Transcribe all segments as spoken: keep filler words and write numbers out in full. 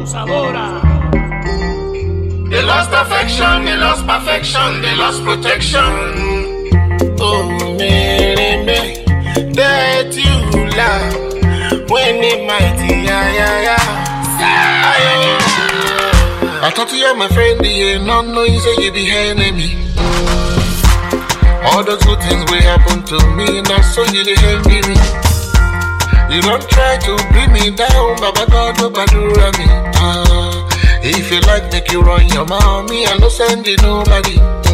Abusadora. They lost affection, they lost perfection, they lost protection. Oh, Mary, Mary, that you love when it mighty, yeah, yeah, yeah. I thought you were my friend, yeah, not knowing you say you be enemy. All those good things will happen to me, now so you the envy me. You don't try to bring me down, Baba God, nobody around me. Uh, if you like, make you run your mommy, I no send you nobody.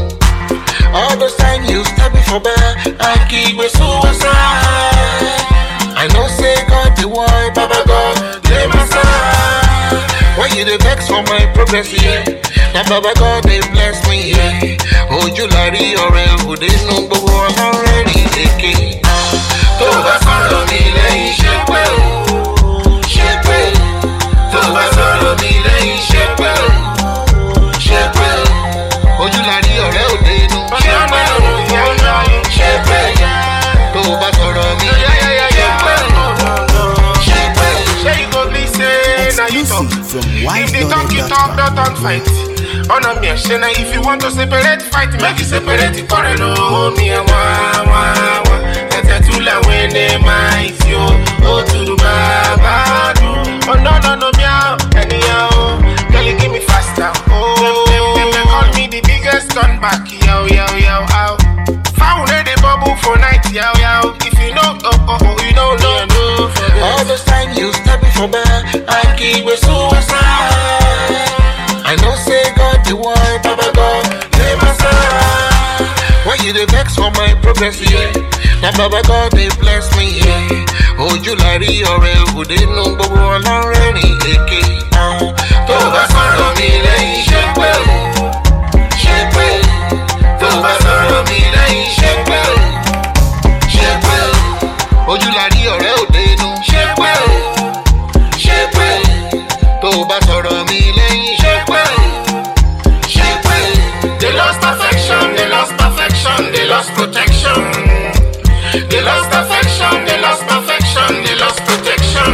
All those time you stab me for bad, I keep with suicide. I know say God the why, Baba God, lay my side. Why you the vex for my progress, yeah? Now Baba God, they bless me, yeah. Oh, you lari or else, they know, but I'm already taking. Tó bá sọ̀rọ̀ mi lẹ́yìn ṣe pé o, ṣe pé o. Tó bá sọ̀rọ̀ mi lẹ́yìn ṣe pé o, ṣe pé o. Ojú la rí ọ̀rẹ́ òde inú. Ṣe pé o, ṣe pé o. Tó bá sọ̀rọ̀ mi lẹ́yìn ṣe pé o, ṣe pé o. Ṣé you go be say na you talk? If the talk you talk, don't talk fight. Honor me, ṣe na if you want to separate fight, make you separate it kọ́rẹ́ ló mi ẹ̀ wá wá wá. When they might you, oh to the Baba do. Oh no no no meow, anyhow, girl you give me faster. Oh, them, them, them call me the biggest turn back, yo yo yo ow. Found the bubble for night, yo yo. If you know, oh oh oh, you don't know. No, all those time you stab me for bad, I keep with suicide. I know say God the one, Baba God, lay my side. Why you the vex for my progress, yeah? Now Baba God, they bless me, yeah. Oh, you lari ọ̀rẹ́ òde inú gbogbo ọlọ́rẹ́ ní èké. Tó bá sọ̀rọ̀ mi lẹ́yìn ṣe pé o, ṣe pé o. Tó bá sọ̀rọ̀ mi lẹ́yìn ṣe pé o, ṣe pé o. Ojú lari ọ̀rẹ́ òde inú ṣe pé o, ṣe pé o. Tó bá sọ̀rọ̀ mi lẹ́yìn ṣe pé o, ṣe pé o. They lost affection, they lost perfection, they lost protection. They lost affection, they lost perfection, they lost protection.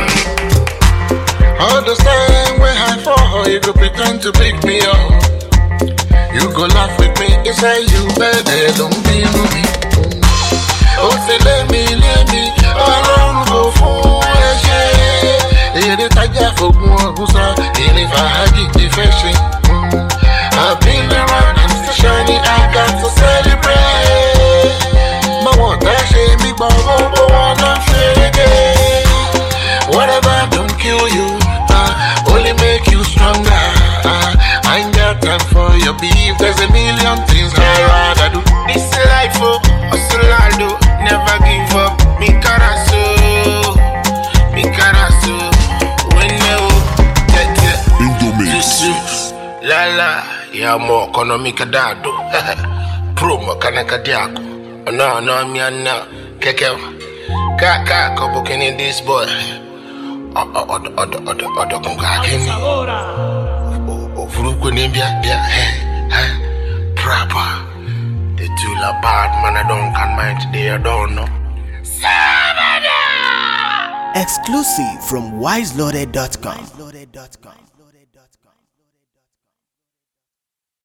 All the time when I fall, you go pretend to pick me up. You go laugh with me, you say you better, don't be with me. Oh, say let me, let me, I don't go for a shit. It is a job for one who's a, and if I had it, the fashion. I've been around, I'm still shining, I got to celebrate. My one, that shit, me, but I don't feel again. Whatever don't kill you, uh, only make you stronger. Uh, I ain't got time for your beef, there's a million things I'd rather do. This life, oh, hustle I do, never give up. Mi carazo, mi carazo. When you get it, Indomix. La la, ya mo economic dado. Promo kanaka diako. No, no, me no. Keke, kaka, kobo kini this boy. Odo, odo, odo, odo, odo, kunga kini. O furuko ni bia bia. Hey, proper. The two la bad man, I don't can mind today. I don't know. Exclusive from wise loaded dot com.